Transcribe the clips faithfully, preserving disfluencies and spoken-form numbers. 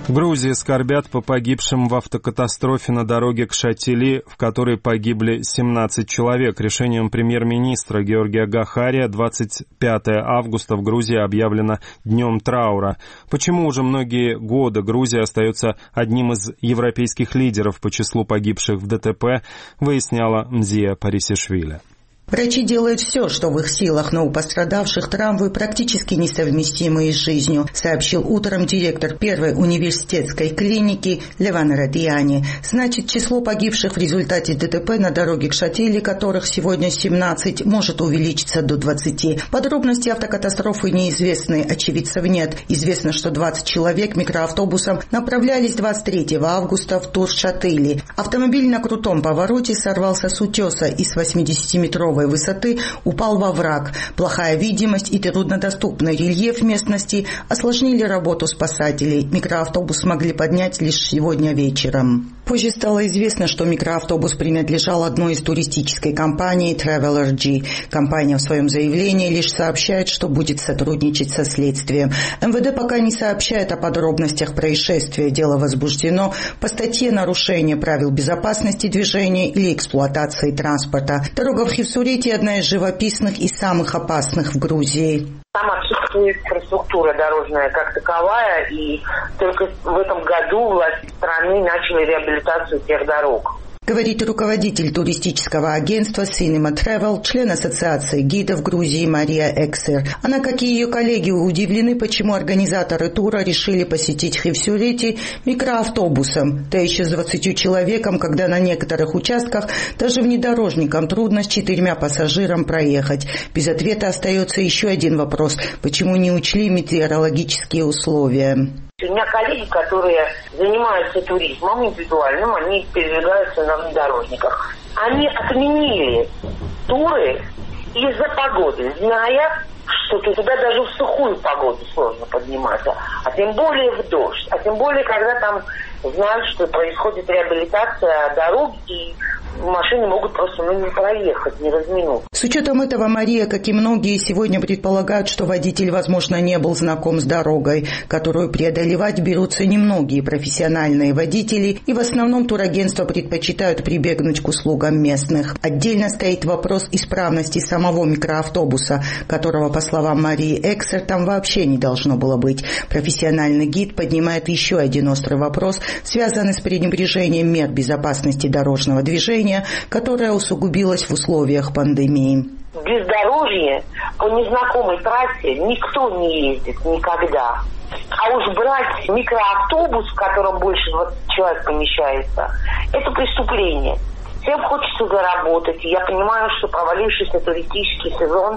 В Грузии скорбят по погибшим в автокатастрофе на дороге к Шатили, в которой погибли семнадцать человек. Решением премьер-министра Георгия Гахария двадцать пятое августа в Грузии объявлено днем траура. Почему уже многие годы Грузия остается одним из европейских лидеров по числу погибших в ДТП, выясняла Мзия Парисишвили. Врачи делают все, что в их силах, но у пострадавших травмы практически несовместимые с жизнью, сообщил утром директор первой университетской клиники Леван Радиани. Значит, число погибших в результате ДТП на дороге к Шатили, которых сегодня семнадцать, может увеличиться до двадцати. Подробности автокатастрофы неизвестны, очевидцев нет. Известно, что двадцать человек микроавтобусом направлялись двадцать третьего августа в Тур-Шатили. Автомобиль на крутом повороте сорвался с утеса и с восьмидесятиметровой высоты упал во враг. Плохая видимость и труднодоступный рельеф местности осложнили работу спасателей. Микроавтобус смогли поднять лишь сегодня вечером. Позже стало известно, что микроавтобус принадлежал одной из туристической компаний Travelergy. Компания в своем заявлении лишь сообщает, что будет сотрудничать со следствием. МВД пока не сообщает о подробностях происшествия. Дело возбуждено по статье «Нарушение правил безопасности движения или эксплуатации транспорта». Дорога в Хевсурете – одна из живописных и самых опасных в Грузии. Там отсутствует инфраструктура дорожная как таковая, и только в этом году власти страны начали реабилитацию тех дорог. Говорит руководитель туристического агентства Cinema Travel, член ассоциации гидов Грузии Мария Эксер. Она, как и ее коллеги, удивлены, почему организаторы тура решили посетить Хевсюрети микроавтобусом, да еще с двадцатью человеком, когда на некоторых участках даже внедорожникам трудно с четырьмя пассажирам проехать. Без ответа остается еще один вопрос: почему не учли метеорологические условия? У меня коллеги, которые занимаются туризмом индивидуальным, они передвигаются на внедорожниках. Они отменили туры из-за погоды, зная, что туда даже в сухую погоду сложно подниматься, а тем более в дождь, а тем более, когда там знают, что происходит реабилитация дорог, и машины могут просто ну, не проехать, не разминуть. С учетом этого Мария, как и многие, сегодня предполагают, что водитель, возможно, не был знаком с дорогой, которую преодолевать берутся немногие профессиональные водители, и в основном турагентства предпочитают прибегнуть к услугам местных. Отдельно стоит вопрос исправности самого микроавтобуса, которого, по словам Марии Эксер, там вообще не должно было быть. Профессиональный гид поднимает еще один острый вопрос, связанный с пренебрежением мер безопасности дорожного движения, которое усугубилось в условиях пандемии. Бездорожье по незнакомой трассе никто не ездит никогда. А уж брать микроавтобус, в котором больше двадцати человек помещается, это преступление. Всем хочется заработать. И я понимаю, что провалившийся туристический сезон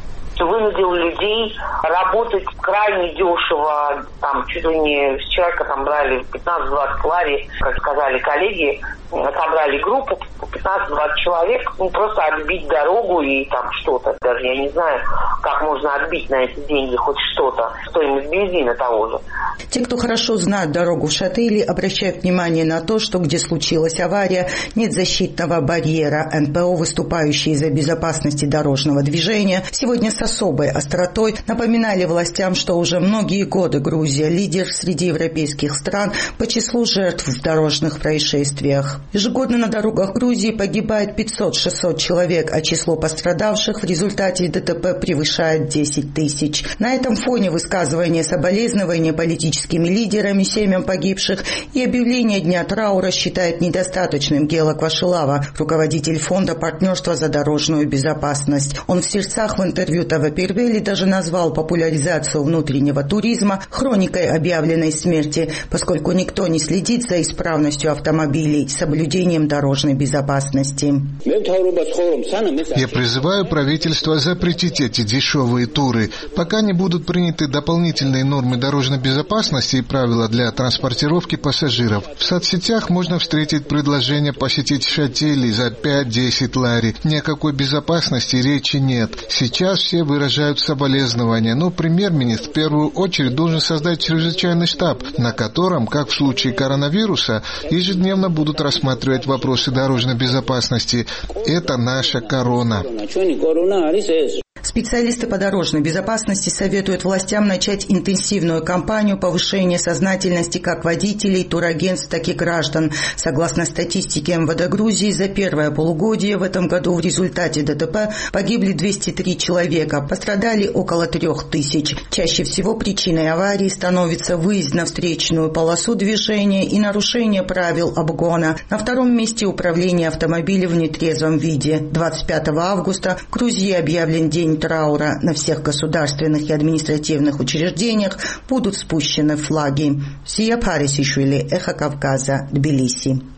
вынудил людей работать крайне дешево. Там чуть ли не с человека там брали пятнадцать-двадцать лари, как сказали коллеги, собрали группу пятнадцать-двадцать человек, ну просто отбить дорогу и там что-то. Даже я не знаю, как можно отбить на эти деньги хоть что-то. Стоимость бензина того же. Те, кто хорошо знает дорогу в Шатили, обращают внимание на то, что где случилась авария, нет защитного барьера. эн пэ о, выступающие за безопасность дорожного движения, сегодня со особой остротой напоминали властям, что уже многие годы Грузия лидер среди европейских стран по числу жертв в дорожных происшествиях. Ежегодно на дорогах Грузии погибает пятьсот-шестьсот человек, а число пострадавших в результате ДТП превышает десять тысяч. На этом фоне высказывание соболезнования политическими лидерами семьям погибших и объявление дня траура считает недостаточным Гела Квашилава, руководитель фонда партнерства за дорожную безопасность. Он в сердцах в интервью ТВ Первели даже назвал популяризацию внутреннего туризма хроникой объявленной смерти, поскольку никто не следит за исправностью автомобилей, соблюдением дорожной безопасности. Я призываю правительство запретить эти дешевые туры, пока не будут приняты дополнительные нормы дорожной безопасности и правила для транспортировки пассажиров. В соцсетях можно встретить предложение посетить Шатили за пять-десять лари. Ни о какой безопасности речи нет. Сейчас все выражают соболезнования, но премьер-министр в первую очередь должен создать чрезвычайный штаб, на котором, как в случае коронавируса, ежедневно будут рассматривать вопросы дорожной безопасности. Это наша корона. Специалисты по дорожной безопасности советуют властям начать интенсивную кампанию повышения сознательности как водителей, турагентств, так и граждан. Согласно статистике эм вэ дэ Грузии, за первое полугодие в этом году в результате дэ тэ пэ погибли двести три человека, пострадали около трех тысяч. Чаще всего причиной аварии становится выезд на встречную полосу движения и нарушение правил обгона. На втором месте управление автомобилем в нетрезвом виде. двадцать пятого августа в Грузии объявлен день траура. На всех государственных и административных учреждениях будут спущены флаги. Сия Парисишвили, Эхо Кавказа, Тбилиси.